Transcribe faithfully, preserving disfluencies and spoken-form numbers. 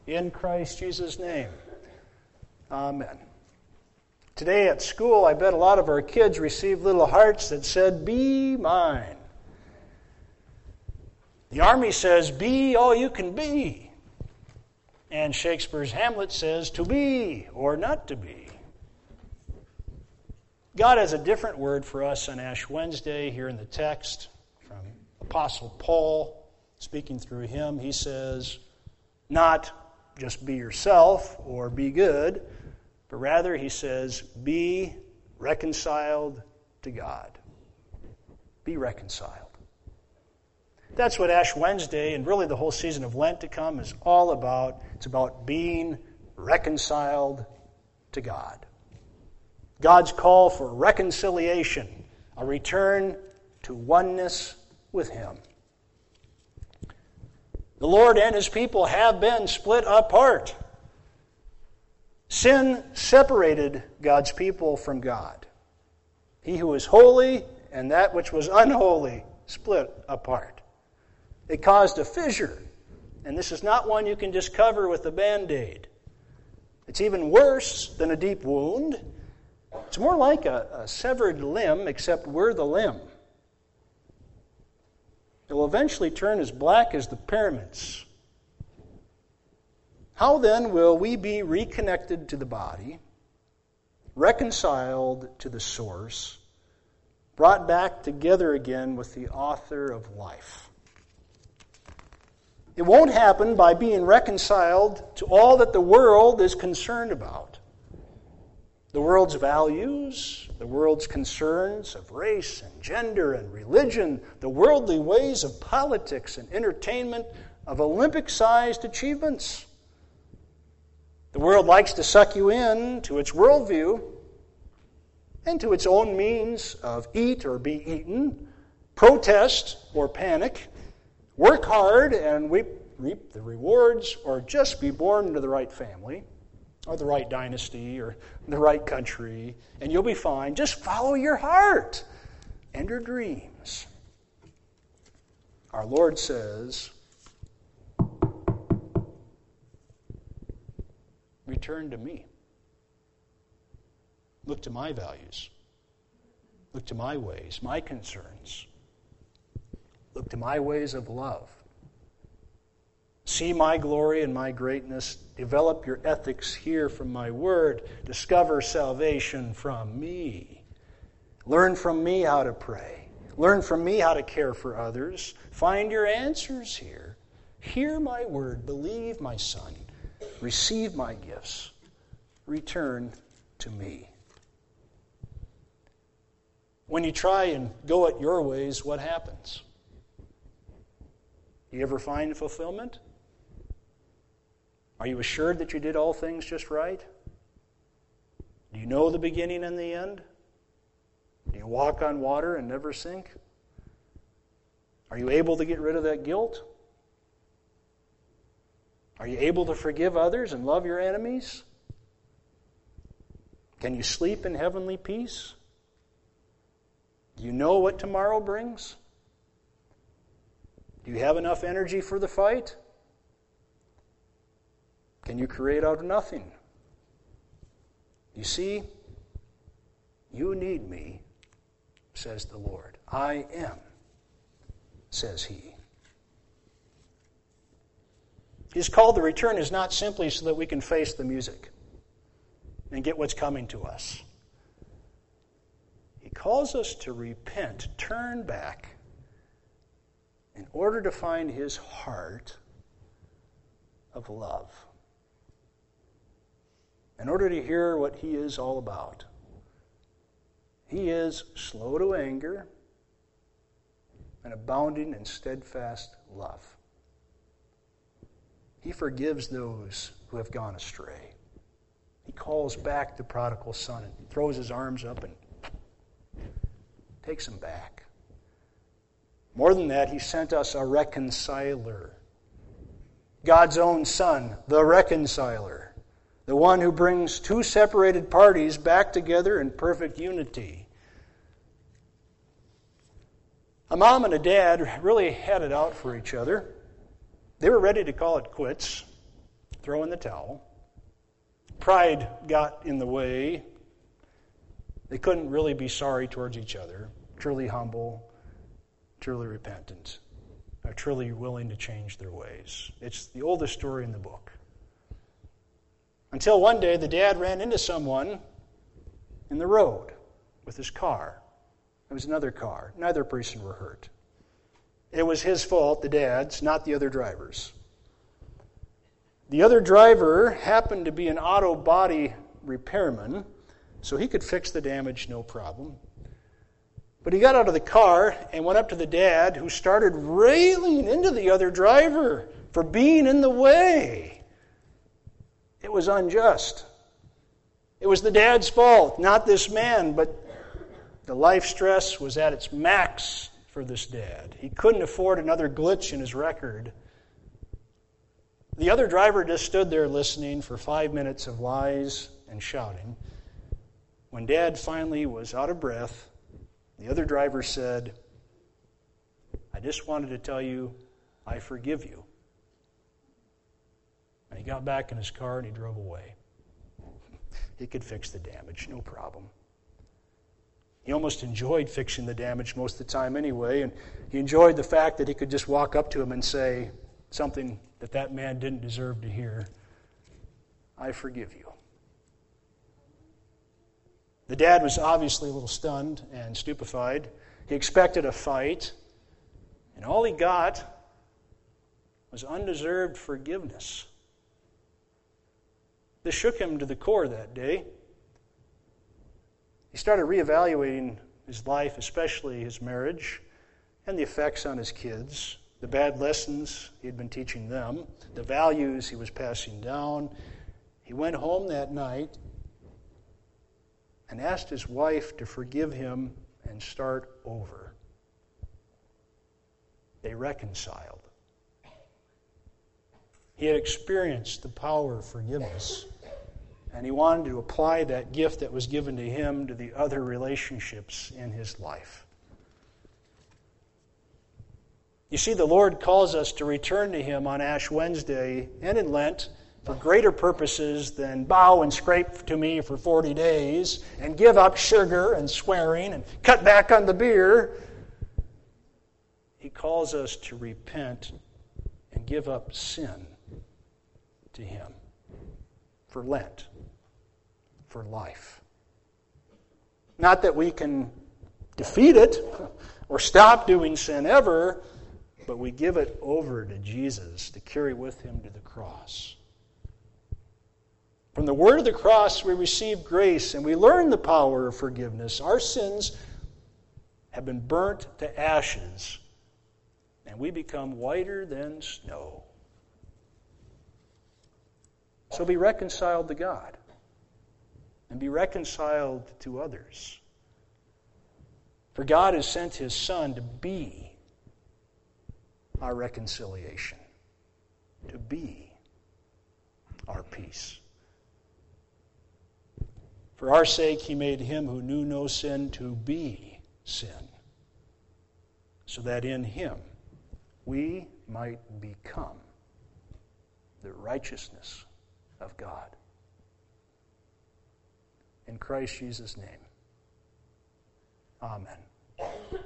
in Christ Jesus' name. Amen. Today at school, I bet a lot of our kids received little hearts that said, "Be mine." The Army says, "Be all you can be." And Shakespeare's Hamlet says, "To be or not to be." God has a different word for us on Ash Wednesday here in the text from Apostle Paul, speaking through him. He says, not just be yourself or be good, but rather he says, be reconciled to God. Be reconciled. That's what Ash Wednesday and really the whole season of Lent to come is all about. It's about being reconciled to God. God's call for reconciliation, a return to oneness with Him. The Lord and His people have been split apart. Sin separated God's people from God. He who is holy and that which was unholy split apart. It caused a fissure, and this is not one you can just cover with a Band-Aid. It's even worse than a deep wound. It's more like a, a severed limb, except we're the limb. It will eventually turn as black as the pyramids. How then will we be reconnected to the body, reconciled to the source, brought back together again with the author of life? It won't happen by being reconciled to all that the world is concerned about. The world's values, the world's concerns of race and gender and religion, the worldly ways of politics and entertainment, of Olympic-sized achievements. The world likes to suck you in to its worldview and to its own means of eat or be eaten, protest or panic, work hard and reap, reap the rewards, or just be born into the right family, or the right dynasty, or the right country, and you'll be fine. Just follow your heart and your dreams. Our Lord says, return to me. Look to my values. Look to my ways, my concerns. Look to my ways of love. See my glory and my greatness. Develop your ethics here from my word. Discover salvation from me. Learn from me how to pray. Learn from me how to care for others. Find your answers here. Hear my word. Believe my Son. Receive my gifts. Return to me. When you try and go it your ways, what happens? Do you ever find fulfillment? Are you assured that you did all things just right? Do you know the beginning and the end? Do you walk on water and never sink? Are you able to get rid of that guilt? Are you able to forgive others and love your enemies? Can you sleep in heavenly peace? Do you know what tomorrow brings? Do you have enough energy for the fight? Can you create out of nothing? You see, you need me, says the Lord. I am, says He. His call to return is not simply so that we can face the music and get what's coming to us. He calls us to repent, turn back, in order to find His heart of love. In order to hear what He is all about. He is slow to anger and abounding in steadfast love. He forgives those who have gone astray. He calls back the prodigal son and throws his arms up and takes him back. More than that, He sent us a reconciler. God's own Son, the reconciler. The one who brings two separated parties back together in perfect unity. A mom and a dad really had it out for each other. They were ready to call it quits. throw in the towel. Pride got in the way. They couldn't really be sorry towards each other, truly humble, truly repentant, or truly willing to change their ways. It's the oldest story in the book. Until one day the dad ran into someone in the road with his car. It was another car. Neither person were hurt. It was his fault, the dad's, not the other driver's. The other driver happened to be an auto body repairman, so he could fix the damage no problem. But he got out of the car and went up to the dad, who started railing into the other driver for being in the way. It was unjust. It was the dad's fault, not this man, but the life stress was at its max for this dad. He couldn't afford another glitch in his record. The other driver just stood there listening for five minutes of lies and shouting. When Dad finally was out of breath, the other driver said, "I just wanted to tell you, I forgive you." And he got back in his car and he drove away. He could fix the damage, no problem. He almost enjoyed fixing the damage most of the time anyway, and he enjoyed the fact that he could just walk up to him and say something that that man didn't deserve to hear. "I forgive you." The dad was obviously a little stunned and stupefied. He expected a fight, and all he got was undeserved forgiveness. This shook him to the core that day. He started reevaluating his life, especially his marriage, and the effects on his kids, the bad lessons he had been teaching them, the values he was passing down. He went home that night and asked his wife to forgive him and start over. They reconciled. He had experienced the power of forgiveness, and he wanted to apply that gift that was given to him to the other relationships in his life. You see, the Lord calls us to return to Him on Ash Wednesday and in Lent for greater purposes than bow and scrape to me for forty days and give up sugar and swearing and cut back on the beer. He calls us to repent and give up sin to Him for Lent, for life. Not that we can defeat it or stop doing sin ever, but we give it over to Jesus to carry with Him to the cross. From the word of the cross, we receive grace and we learn the power of forgiveness. Our sins have been burnt to ashes, and we become whiter than snow. So be reconciled to God and be reconciled to others. For God has sent His Son to be our reconciliation, to be our peace. For our sake, He made Him who knew no sin to be sin, so that in Him we might become the righteousness of God. In Christ Jesus' name, amen.